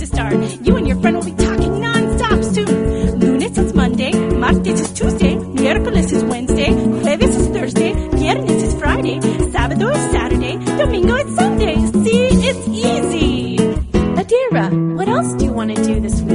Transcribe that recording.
start. You and your friend will be talking non-stop soon. Lunes is Monday, martes is Tuesday, miércoles is Wednesday, jueves is Thursday, viernes is Friday, sábado is Saturday, domingo is Sunday. See, it's easy. Adira, what else do you want to do this week?